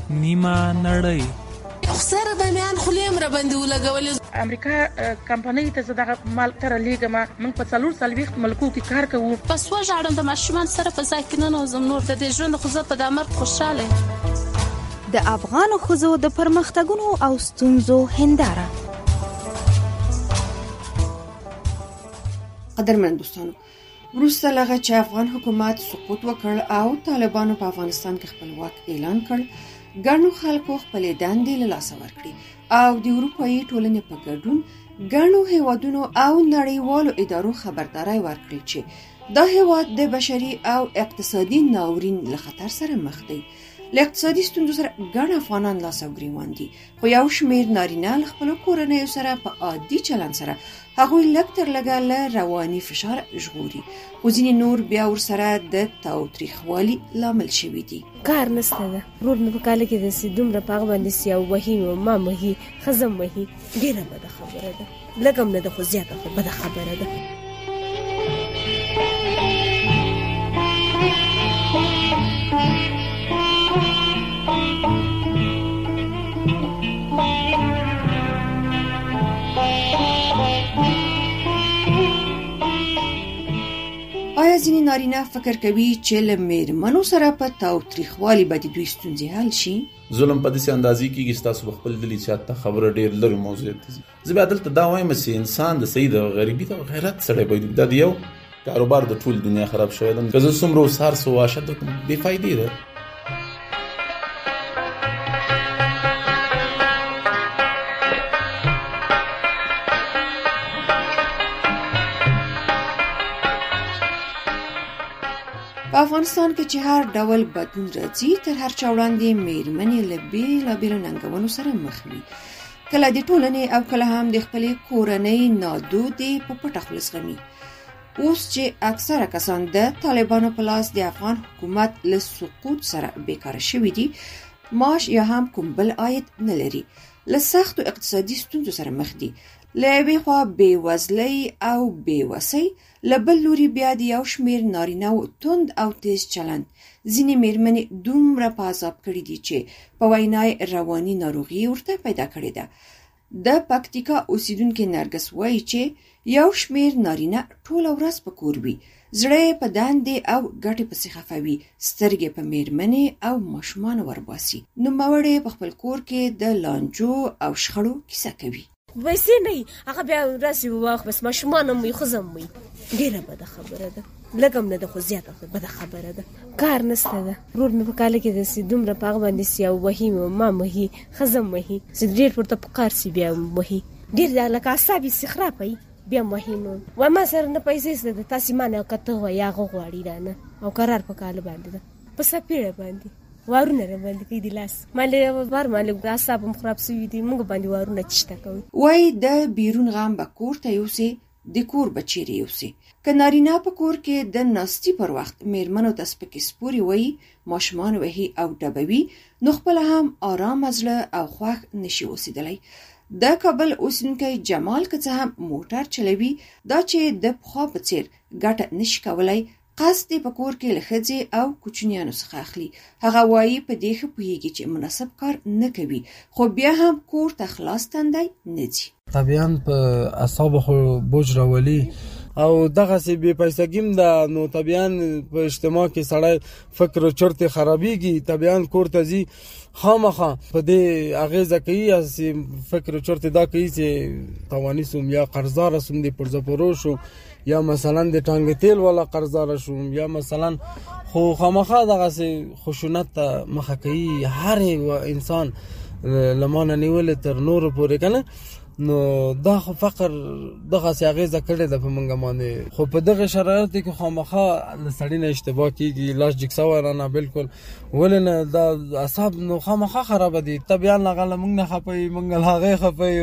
نیمه نړۍ. خسر د میان خلیم را باندې ولګولې. امریکا کمپنۍ ته زه مال تر لیګم موږ په 440 ملکو کې کار کوو. پس وژاړم د ماشومان سره په ځای کې نه نوزم نور د دې ژوند خو زه په دامر خوشاله. د افغان ښځو د پرمختګونو او ستونزو هنداره. قدرمن دوستانو، وروسته لغه چې افغان حکومت سقوط وکړ او طالبانو په افغانستان کې خپلواک اعلان کړ، ګڼو خلکو خپلې دندې له لاسه ورکړې او د اروپایي ټولنې په ګډون ګڼو هیوادونو او نړیوالو ادارو خبرداري ورکړې چې دا هیواد د بشري او اقتصادي ناورین له خطر سره مخ دی. له اقتصادي ستونزو سره ګڼ افغانان لاس او ګریوان دي، خو یو شمېر نارینه له خپلو کورنیو سره په عادي چلند سره هغوی لږ تر لږه له رواني فشار ژغوري، خو ځینې نور بیا ورسره د تاوتریخوالي لامل شوي دي. کار نشته ده، ورور مې په کاله کې داسې دومره په هغه باندې سي او وهي مې ما وهي ښځه م وهي. ډېره بده خبره ده، لږ هم نه ده خو زیاته خو بده خبره ده. آیا ځینې نارینه فکر کوي چې له میرمنو سره په تاوتریخوالي به د دوی ستونزې حل شي؟ ظلم په داسې اندازې کېږي چې تاسو خپل دلی چاته خبره ډېر لرې موضوع ته ځي. زه بیا دلته دا وایم چې انسان د سید او غریبي ته غیرت سړی باید دا د یو کاروبار د ټول دنیا خراب شوی ده. که زه څومره اوس هر څه واشه د بې فایدې ده. په افغانستان کې چې هر ډول بدلون راځي، تر هر چا وړاندې میرمنې له بېلابېلو ننګونو سره مخ وي. کله د ټولنې او کله هم د خپلې کورنۍ نادودې په پټه خوله زغمي. اوس چې اکثره کسان د طالبانو په لاس د افغان حکومت له سقوط سره بیکاره شوي دي، معاش یا هم کوم بل عاید نه لري، له سختو اقتصادي ستونزو سره مخ دي، له یوې خوا بېوزلۍ او بېوسۍ، له بل لوري بیا د یو شمېر نارینه‌و توند او تیز چلند ځینې میرمنې دومره په عذاب کړي دي چې په وینا یې رواني ناروغي ورته پیدا کړې ده. د پکتیکا اوسیدونکې نرګس وایي چې یو شمېر نارینه ټوله ورځ په کور وي، زړه یې په دندې او ګټې پسې خفه وي، سترګې په میرمنې او ماشومانو ورباسي. نوموړې په خپل کور کې د لانجو او شخړو کیسه کوي. ویسې نه وي، هغه بیا راسي واخ بس ماشومان هم وي ښځه هم وي. ډېره بده خبره ده، لږ هم نه ده خو زیاته خو بده خبره ده. کار نشته ده، ورور مې په کاله کې داسې دومره په هغه باندې سي او وهي مې ما وهي ښځه م وهي. ډېر ورته په کار سي بیا وهي، ډېر لکه اعصاب یې سخرا کوي بیا م وهي. نو وایي ما سره نه پیسې شته ده، تاسې ما نه که ته وایي هغه غواړي رانه او قرار په کاله باندې ده په سپېړه باندې وارونه را باندې کوي د لاس مالې بار مالې اعصاب هم خراب شوي دي، موږ باندې وارونه چشته کوي. وایي د بیرون غم به کور ته یوسي، د کور به چیرې یوسي. که نارینه په کور کې د ناستي پر وخت میرمنو ته سپکې سپورې وایي، ماشومان وهي او ډبوي، نو خپله هم آرامه زړه او خوښ نشي اوسېدلی. د کابل اوسیدونکی جمال که څه هم موټر چلوي، دا چې د پخوا په څېر ګټه نشي کولی، قصد په کور کې له ښځې او کوچنیانو څخه اخلي. هغه وایي په دې ښه پوهېږي چې مناسب کار نه کوي، خو بیا هم کور ته خلاص تندی نه ځي. طبیعاً په اعصابو خو بوج راولي او دغسې بې پیسګیم ده، نو طبیعاً په اجتماع کې سړی فکر و چرتې خرابېږي، طبیعاً کور ته ځي خامخا په دې اغېزه کوي، فکر و چرتې دا کوي چې تواني سوم یا قرضداره سوم د پرزپرو شو یا مثلا د ټانګ تیل والا قرضداره شوم یا مثلا خو خامخا دغسې خشونت ته مخه کوي هر انسان لمانه نیولې تر نورو پورې که نه. نو دا خو فقر دغسې اغېزه کړې ده په موږ باندې، خو په دغه شرایطو کې خامخا له سړي نه اشتباه کېږي، لاس جګ سوی رانه بلکل ولې نه دا اعصاب نو خامخا خرابه دي. طبیعا هغه له موږ نه خفه وي، موږ له هغې خفه یو.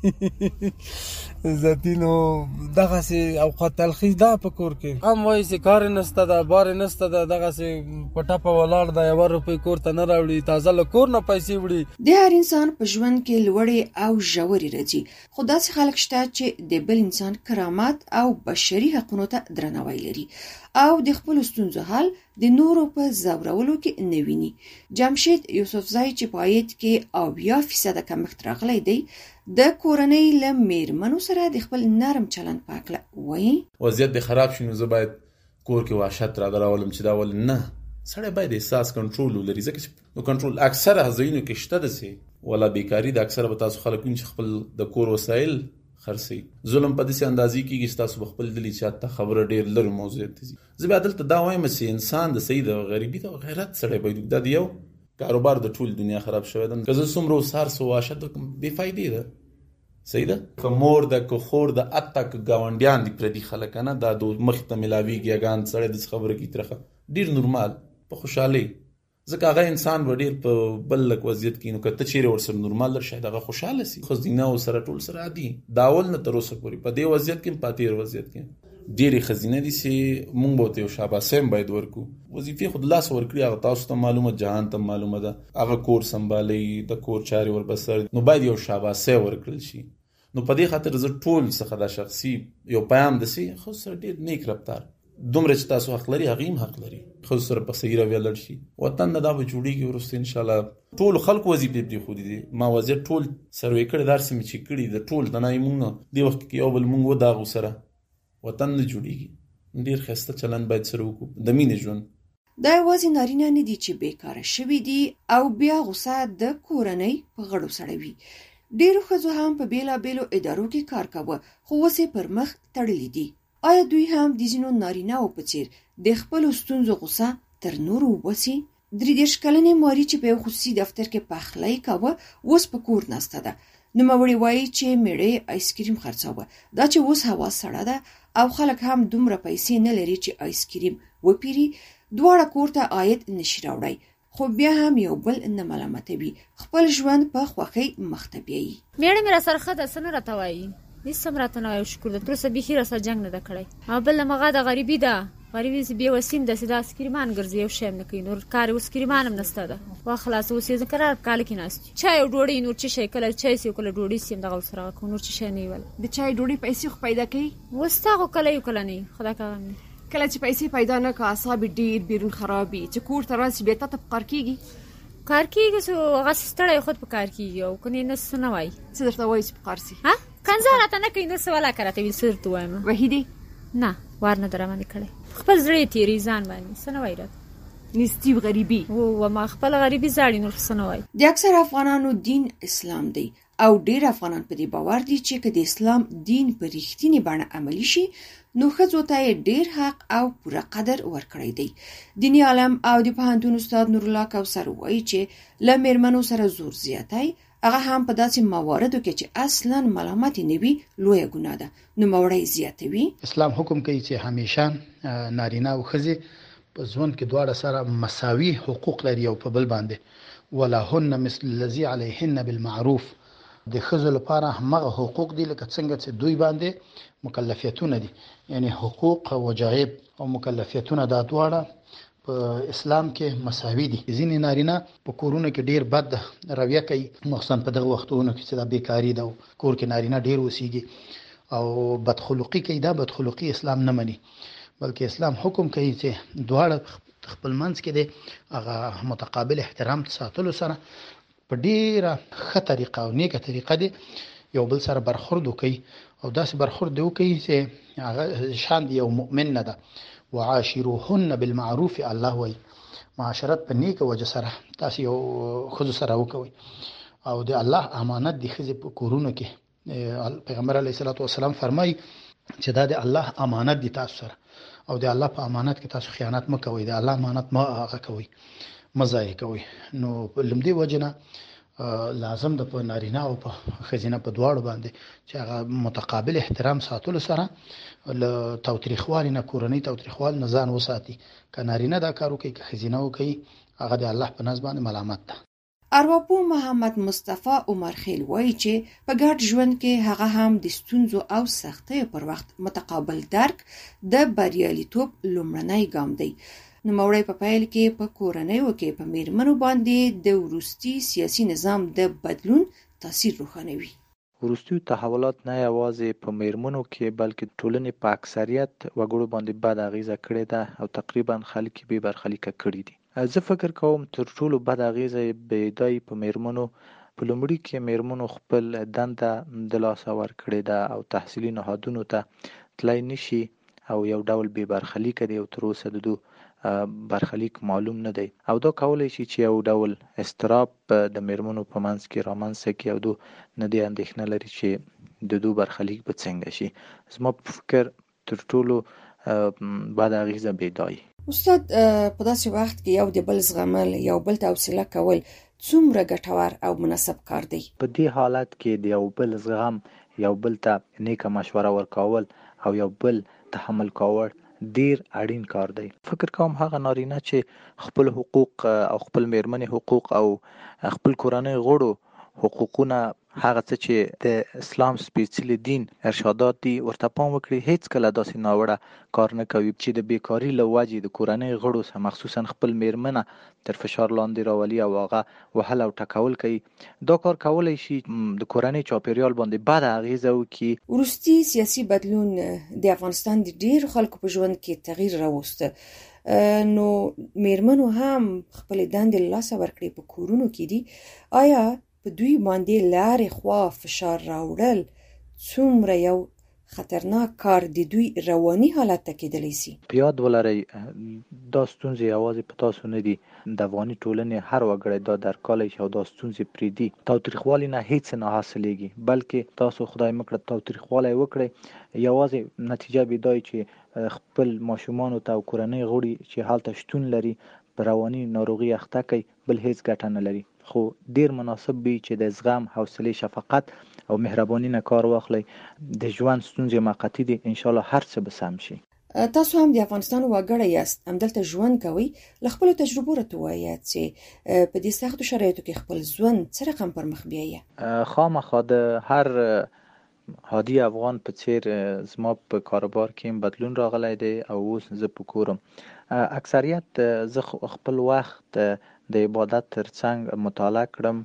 زتینو دغه سي اوقات تلخیص دا په کور کې هم وایي چې کار نسته ده بار نسته ده دغه سي پټه ولاړ ده 1 روپۍ کور ته نه راوړي تازه له کور نه پیسې وړي د هر انسان په ژوند کې لوړې او ژورې راځي خو داسې خلک شته چې د بل انسان کرامت او بشري حقونو ته درناوی لري او د خپل ستونزو حل د نورو په زورولو کې نه ویني. جمشید یوسفزای چې په آیت کې 80% کمښت راغلی دی د کورنۍ له میرمنو سره د خپل نرم چلند په اړه وایي وضعیت د خراب شي نو زه باید کور کې وحشت راغلم چې دا ول نه سړی باید احساس کنټرول ولري ځکه چې نو کنټرول اکثره ځایونو کې شته ده سي ولا بیکاری د اکثره به تاسو خلک چې خپل د کور وسایل خرڅي ظلم په داسې اندازې کې چې تاسو خپل دلی چاته خبره ډیر لږ موضوع دي. زه به عدالت دا وایم چې انسان د سید او غریبي او غیرت سره باید د یو کاروبار د ټول دنیا خراب شوی ده که زه څومره سار سو واشه د بے فائدې ده سیده کومور د کوخور د اتک گاونډیان دي پردي خلک نه دا د مخ ته ملاویږي غان سره د خبره کی ترخه ډیر نورمال په خوشحالي ځکه هغه انسان وړي په بل لک وضعیت کې نو کته چیرې ورسره نورمال در شاید هغه خوشاله سي خو دینه او سره ټول سره عادي داول نه تر اوسه پورې په دې وضعیت کې پاتیر وضعیت کې ډېری خزینه دي چې مونږ به ته شاباسم باید ورکو وظیفه خود لاس ورکړي هغه تاسو ته معلومه جهان ته معلومه ده هغه کور سمبالي د کور چاري ور بسر نو باید یو شاباسه ورکړل شي نو په دې خاطر زه ټول څخه د شخصي یو پیام دسي خو سره ډېر نیک رفتار دومره چې تاسو حق لري هغه هم حق لري خو سره په صحیح رویه لړ شي وطن نه دا به جوړیږي ورسته ان شاء الله ټول خلک وظیفه دي خو دي ما وزیر ټول سروې کړی درس می چې کړی د ټول د نایمونو دی وخت کې یو بل مونږ دا غو سره وطن نه جوړیږي ډیر خسته چلن باید سره وکړو د مینې ژوند دا یوازې نارینه نه دي چې بیکاره شوي دي او بیا غوسه د کورنۍ په غړو سړوي ډیرو ښځو هم په بیلابیلو ادارو کې کار کاوه خو اوس یې پر مخ تړلي دي آیا دوی هم د ځینو نارینه‌و په څیر د خپلو ستونزو غوسه تر نورو وباسي 33 کلنې ماري چې په یو خصوصي دفتر کې پخلی کاوه اوس په کور ناسته ده نوموړې وایي چې میړه آیسکریم خرڅاوه دا چې اوس هوا سړه ده او خلک هم دومره پیسې نه لري چې آیسکریم وپیري دواړه کور ته عاید نشي راوړی خو بیا هم یو بل نه ملامتوي خپل ژوند په خوښۍ مخته بیایي میړه مې را سره ښه ده څه نه راته وایي هیڅ هم راته نه وایي شکر ده تر اوسه بیخي را سره جنګ نه ده کړی او بل مغه د غریبي ده غریبي چې بې وسیم داسې دا اسکریمان ګرځي یو شی هم نه کوي نور کار اوس اسکریمان هم نشته ده وا خلاص اوس یې قرار په کال کې ناست چای او ډوډۍ نور څه شی کله چای سي کله ډوډۍ سي دغه سره کو نور څه شی نه ویل د چای ډوډۍ پیسې خو پیدا کوي وستا کله یو کله نه خدا کا کله چې پیسې پیدا نه کا اعصاب ډیر بیرون خرابي چې کور ته راسي به ته کار کیږي کار کیږي سو هغه ستړی خود په کار کیږي او کني نه سنوي څه درته وایي چې په کار سي ها کنځه راته نه کوي نو سواله کرته ویل سر تو وایم وحیدی نه ورنه درمانه کړي خپل زړه تیری ځان باندې سنوي راته نستی غریبي او ما خپل غریبي زاړي نور سنوي د اکثر افغانانو دین اسلام دی او ډیر افغانان په دې باور دي چې کله د اسلام دین په رښتینی بڼه عملی شي نو ښځو ته ډیر حق او پوره قدر ورکړی دی دینی عالم او د پوهنتون استاد نور الله کوثر وایي چې له میرمنو سره زور زیاتی هغه هم په داسې مواردو کې چې اصلا ملامت نه وي لویه ګناه ده نو موړی زیاتوي اسلام حکم کوي چې همیشه نارینه او ښځې په ژوند کې دواړه سره مساوي حقوق لري او په بل باندې ولهن مثل الذي عليهن بالمعروف د ښځو لپاره همغه حقوق دي لکه څنګه چې دوی باندې مکلفیتونه دي یعنی حقوق او وجایب او مکلفیتونه دا دواړه په اسلام کې مساوي دي ځینې نارینه په کورونو کې ډیر بد رویه کوي مخصوصا په دغه وختونو کې چې دا بیکاری ده کور کې نارینه ډیر اوسېږي او بدخلقي کوي دا بدخلقي اسلام نه مني بلکې اسلام حکم کوي چې دواړه خپل منځ کې د هغه متقابل احترام ساتلو سره په ډیره ښه طریقه او نیکه طریقه دی یو بل سره برخورد وکړي او داسې برخورد وکړي چې هغه شان دی یو مؤمن نه ده وعاشروهن بالمعروف الله وی معاشرت په نیکه وجه سره تاسو یو خود سره وکوي او د الله امانت دی خزه په کورونو کې پیغمبر علیه الصلاۃ والسلام فرمای چې دا د الله امانت دی تاسو سره او د الله په امانت کې تاسو خیانت مکوئ د الله امانت ما هغه کوي مزای کوي نو لمدي وجنه لازم د په نارینه او په خزینه په دواړو باندې چې هغه متقابل احترام ساتلو سره له توتریخوال نه کورنۍ توتریخوال نه ځان وساتي ک نارینه دا کارو کوي ک خزینه کوي هغه د الله په نظر باندې ملامت ده ارواپوه محمد مصطفی عمر خیل وایي چې په ګډ ژوند کې هغه هم د ستونزو او سختیو پر وخت متقابل درک د بریالیتوب لومړنی ګام دی. نوموړی په پیل کې په کورنیو کې په میرمنو باندې د وروستي سیاسي نظام د بدلون تاثیر روښانوي. وروستي تحولات نه یوازې په میرمنو کې بلکې ټولنې په اکثریت وګړو باندې بد اغیزه کړې ده او تقریبا خلک یې بې برخلیکه کړي دي. زه فکر کوم تر ټولو بد اغیزه بیدای په میرمنو په لومړي کې میرمنو خپل دنده د لاسه ورکړې ده او تحصیلي نهادونو ته تللی نشي او یو ډول بې برخلیکه دي او تر اوسه د دو برخلیک معلوم نه دی او دا کولی شي چې یو ډول اضطراب د میرمنو په منځ کې رامنځته کړي او دو نه دې اندېښنه لري چې د دو برخلیک به څنګه شي. زما په فکر تر ټولو بد اغیزه بیدای. استاد، په داسې وخت کې یو د بل زغمل، یو بل ته حوصله کول څومره ګټور او مناسب کار دی؟ په دې حالت کې د یو بل زغم، یو بل ته نیکه مشوره ورکول او یو بل تحمل کول ډیر اړین کار دی. فکر کوم هغه نارینه چې خپل حقوق او خپل میرمنې حقوق او خپل کورنۍ غړو حقوقونه هغه څه چې د اسلام سپیڅلی دین ارشادات دي ورته پام وکړي، هیڅ کله داسې ناوړه کار نه کوي چې د بیکاری له وجې د کورنۍ غړو سره مخصوصا خپل میرمنه تر فشار لاندې راولي او هغه وهل او ټکول کوي. دا کار کولی شي د کورنۍ چاپیریال باندې بد اغیزه وکړي. وروستي سیاسي بدلون د افغانستان د ډیرو خلکو په ژوند کې تغییر راوسته، نو میرمنو هم خپل دندې له لاسه ورکړې په کورونو کې دي. آیا په دوی باندې لارې خوا فشار راوړل څومره یو خطرناک کار د دوی رواني حالت ته کېدلی سي؟ په یاد ولرئ دا ستونزې یوازې په تاسو نه دي، د افغاني ټولنې هر وګړی دا درک کولی شي او دا ستونزې پرېږدي. تاوتریخوالي نه هیڅ نه حاصلېږي، بلکې تاسو خدای مکړه تاوتریخوالی وکړئ، یوازې نتیجه به دا چې خپل ماشومانو ته او کورنۍ غړي چې هلته شتون لري په رواني ناروغي اخته کوي، بل هیڅ ګټه نه لري. خو ډیر مناسب وي چې د زغم، حوصلې، شفقت او مهرباني نه کار واخلئ. د ژوند ستونزې موقتي دي، ان شاء الله هر څه به سم شي. تاسو هم د افغانستان وګړی یاست، همدلته ژوند کوئ. له خپلو تجربو راته ووایاست چې په دې سختو شرایطو کې خپل ژوند څه رقم پر مخ بیایي؟ خامخا د هر عادي افغان په څیر زما په کاروبار کې بدلون راغلی دی او اوس زه په کورم. اکثریت زه خپل وخت د عبادت ترڅنګ مطالعه کړم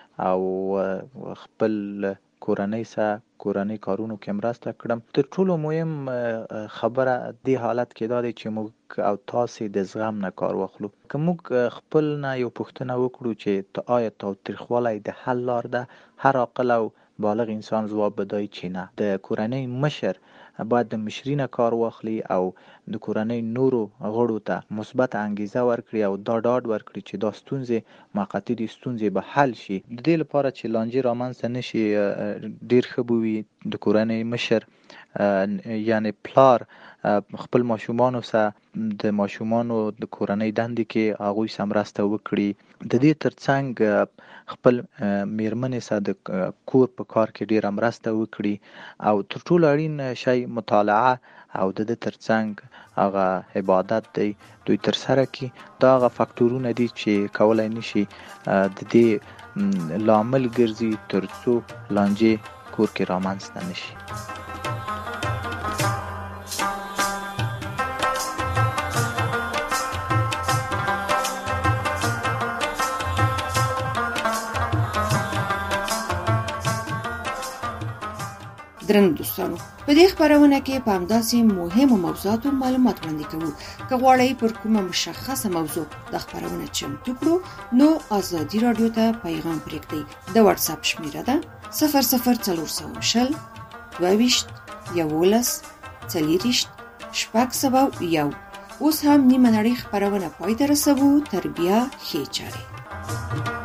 او خپل کورنۍ سره کورنۍ کارونو کې مرسته کړم. تر ټولو مهم خبره دې حالت کې دا دی چې موږ او تاسې د زغم نه کار واخلو. که موږ خپل نه یو پوښتنه وکړو چې آیا تاوتریخوالی د حل لار ده، هر عاقل او بالغ انسان ځواب بدای چې نه. د کورنۍ مشر باید د مشري نه کار واخلي او د کورنۍ نورو غړو ته مثبت انګیزه ورکړي او دا ډاډ ورکړي چې دا ستونزې موقتي دي، ستونزې به حل شي. د دې لپاره چې لانجې رامنځته نشي، ډیر ښه به وي د کورنۍ مشر یعنی پلار خپل ماشومانو سره د ماشومانو د کورنۍ دندې کې هغوی سره مرسته وکړي. د دې ترڅنګ خپل میرمنې سره د کور په کار کې ډیره مرسته وکړي او تر ټولو اړین شی مطالعه او د دې ترڅنګ هغه عبادت دی دوی تر سره کړي. دا هغه فاکتورونه دي چې کولای نشي د دې لامل ګرځي تر څو لانجې کور کې رامنځته نشي. درنو دوستانو، په دې خبرونه کې په همداسې مهمو موضوعاتو معلومات وړاندې کوو. که غواړئ پر کومه مشخصه موضوع د خبرونه چمتو کړو نو ازادي راډیو ته پیغام پرېږدئ. د واتس اپ شمیره ده 00420 22 11 40 601. اوس هم نیمه نړۍ خبرونه پای ته رسوو. تر بیا ښې چارې.